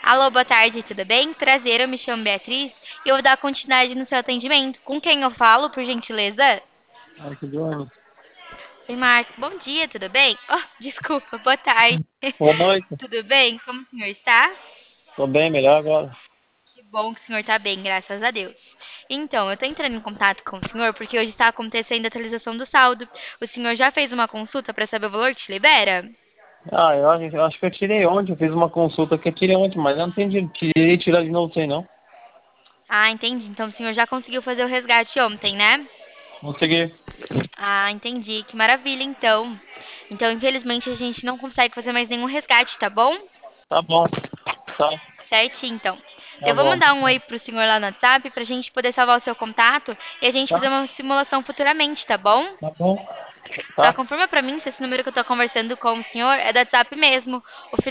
Alô, boa tarde, tudo bem? Prazer, eu me chamo Beatriz e eu vou dar continuidade no seu atendimento. Com quem eu falo, por gentileza? Ai, que dor. Oi, Marco. Bom dia, tudo bem? Oh, desculpa, boa tarde. Boa noite. Tudo bem? Como o senhor está? Tô bem, melhor agora. Que bom que o senhor está bem, graças a Deus. Então, eu estou entrando em contato com o senhor porque hoje está acontecendo a atualização do saldo. O senhor já fez uma consulta para saber o valor que te libera? Eu acho que eu tirei ontem, eu fiz uma consulta que eu tirei ontem, mas eu não entendi. Tirei tirar de novo, sei não. Ah, entendi. Então, o senhor já conseguiu fazer o resgate ontem, né? Consegui. Ah, entendi. Que maravilha, então. Então, infelizmente, a gente não consegue fazer mais nenhum resgate, tá bom? Tá bom. Tá, Certinho, então. tá Eu vou bom. mandar um oi pro senhor lá no WhatsApp pra gente poder salvar o seu contato e a gente Tá, fazer uma simulação futuramente, tá bom? tá bom. Só Tá. confirma pra mim se esse número que eu tô conversando com o senhor é do WhatsApp mesmo. O